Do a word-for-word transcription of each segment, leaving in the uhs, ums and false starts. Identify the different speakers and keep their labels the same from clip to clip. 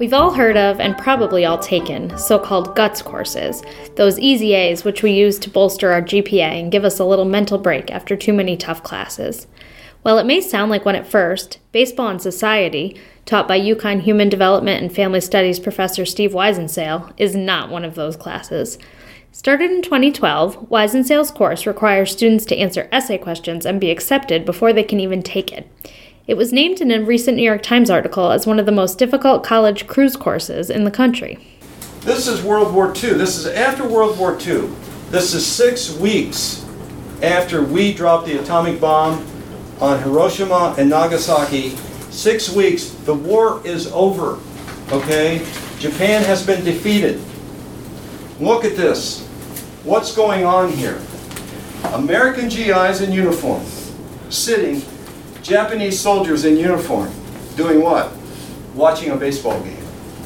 Speaker 1: We've all heard of, and probably all taken, so-called GUTS courses, those easy A's which we use to bolster our G P A and give us a little mental break after too many tough classes. While it may sound like one at first, Baseball and Society, taught by UConn Human Development and Family Studies professor Steve Wiesensail, is not one of those classes. Started in twenty twelve, Wiesensail's course requires students to answer essay questions and be accepted before they can even take it. It was named in a recent New York Times article as one of the most difficult college cruise courses in the country.
Speaker 2: This is World War Two. This is after World War Two. This is six weeks after we dropped the atomic bomb on Hiroshima and Nagasaki. Six weeks. The war is over. Okay? Japan has been defeated. Look at this. What's going on here? American G Is in uniform, sitting, Japanese soldiers in uniform, doing what? Watching a baseball game.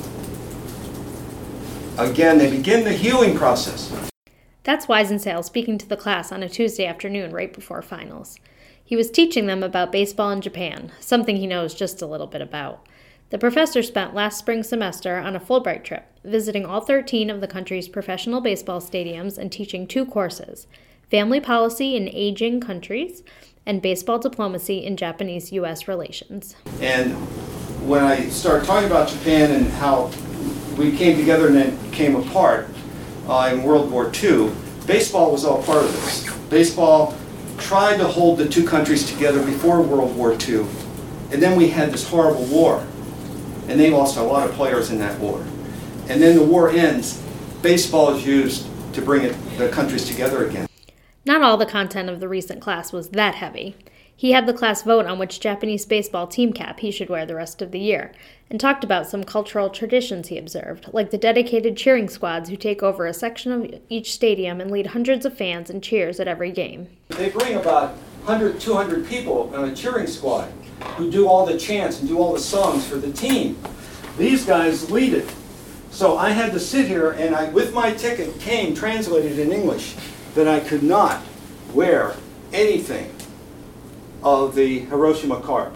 Speaker 2: Again, they begin the healing process.
Speaker 1: That's Wiesensail speaking to the class on a Tuesday afternoon right before finals. He was teaching them about baseball in Japan, something he knows just a little bit about. The professor spent last spring semester on a Fulbright trip, visiting all thirteen of the country's professional baseball stadiums and teaching two courses: Family Policy in Aging Countries and Baseball Diplomacy in Japanese-U S Relations.
Speaker 2: And when I started talking about Japan and how we came together and then came apart uh, in World War Two, baseball was all part of this. Baseball tried to hold the two countries together before World War Two, and then we had this horrible war, and they lost a lot of players in that war. And then the war ends, baseball is used to bring it, the countries together again.
Speaker 1: Not all the content of the recent class was that heavy. He had the class vote on which Japanese baseball team cap he should wear the rest of the year, and talked about some cultural traditions he observed, like the dedicated cheering squads who take over a section of each stadium and lead hundreds of fans in cheers at every game.
Speaker 2: They bring about one hundred, two hundred people on a cheering squad who do all the chants and do all the songs for the team. These guys lead it. So I had to sit here and I, with my ticket, came translated in English that I could not wear anything of the Hiroshima Carp.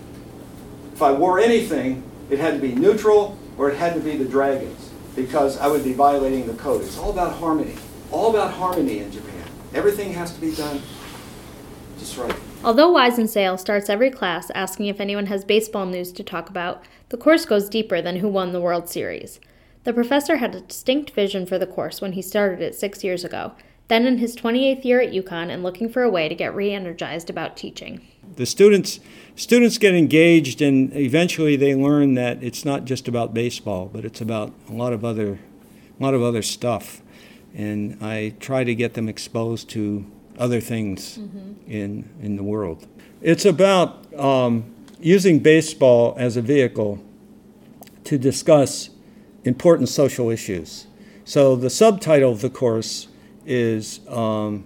Speaker 2: If I wore anything, it had to be neutral or it had to be the Dragons, because I would be violating the code. It's all about harmony. All about harmony in Japan. Everything has to be done just right.
Speaker 1: Although Wiesensail starts every class asking if anyone has baseball news to talk about, the course goes deeper than who won the World Series. The professor had a distinct vision for the course when he started it six years ago, then in his twenty-eighth year at UConn and looking for a way to get re-energized about teaching.
Speaker 3: The students students get engaged, and eventually they learn that it's not just about baseball, but it's about a lot of other a lot of other stuff. And I try to get them exposed to other things mm-hmm. in in the world. It's about um, using baseball as a vehicle to discuss important social issues. So the subtitle of the course is um,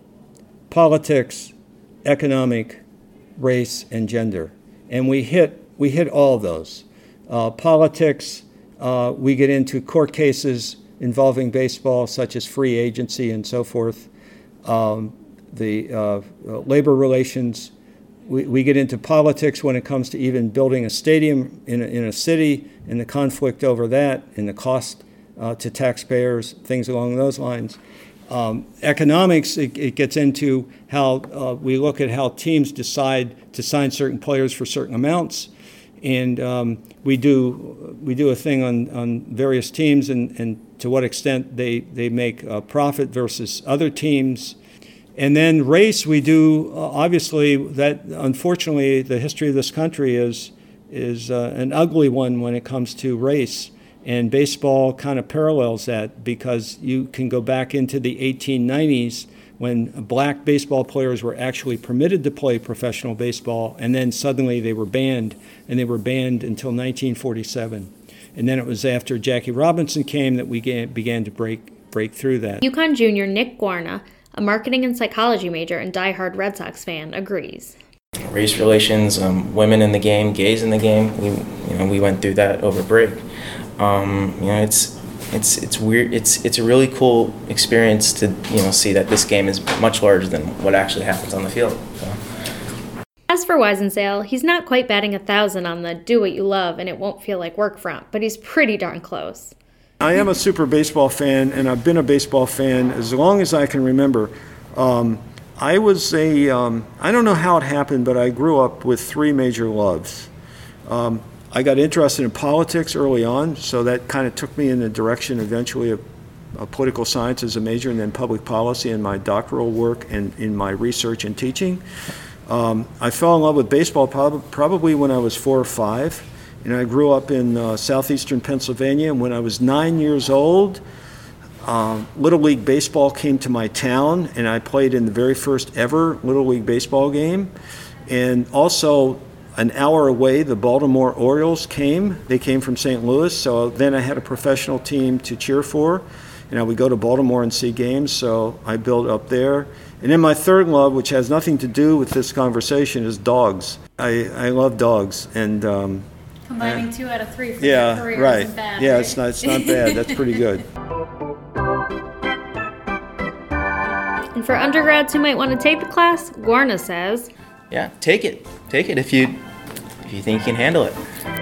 Speaker 3: Politics, Economic, Race, and Gender. And we hit we hit all of those. Uh, politics, uh, we get into court cases involving baseball, such as free agency and so forth. Um, the uh, labor relations, we, we get into politics when it comes to even building a stadium in a, in a city and the conflict over that and the cost uh, to taxpayers, things along those lines. Um, economics, it, it gets into how uh, we look at how teams decide to sign certain players for certain amounts, and um, we do we do a thing on, on various teams and, and to what extent they, they make a profit versus other teams. And then race, we do, uh, obviously, that unfortunately the history of this country is, is uh, an ugly one when it comes to race. And baseball kind of parallels that, because you can go back into the eighteen nineties when black baseball players were actually permitted to play professional baseball, and then suddenly they were banned, and they were banned until nineteen forty-seven. And then it was after Jackie Robinson came that we began to break break through that.
Speaker 1: UConn junior Nick Guarna, a marketing and psychology major and diehard Red Sox fan, agrees.
Speaker 4: Race relations, um, women in the game, gays in the game, we, you know, we went through that over break. Um, you know, it's it's it's weird. It's it's a really cool experience to you know see that this game is much larger than what actually happens on the field. So.
Speaker 1: As As for Weisensale, he's not quite batting a thousand on the do what you love and it won't feel like work front, but he's pretty darn close.
Speaker 3: I am a super baseball fan, and I've been a baseball fan as long as I can remember. Um, I was a, um, I don't know how it happened, but I grew up with three major loves. Um, I got interested in politics early on, so that kind of took me in the direction eventually of, of political science as a major, and then public policy in my doctoral work and in my research and teaching. Um, I fell in love with baseball prob- probably when I was four or five. And I grew up in uh, southeastern Pennsylvania, and when I was nine years old, um, Little League Baseball came to my town, and I played in the very first ever Little League Baseball game. And also, an hour away, the Baltimore Orioles came. They came from Saint Louis, so then I had a professional team to cheer for. And I would go to Baltimore and see games, so I built up there. And then my third love, which has nothing to do with this conversation, is dogs. I, I love dogs, and um,
Speaker 1: Combining two out of three for
Speaker 3: yeah,
Speaker 1: your career
Speaker 3: right.
Speaker 1: isn't bad,
Speaker 3: yeah,
Speaker 1: right?
Speaker 3: it's not it's not bad. That's pretty good.
Speaker 1: And for undergrads who might want to take the class, Guarna says,
Speaker 4: Yeah, take it. Take it if you if you think you can handle it.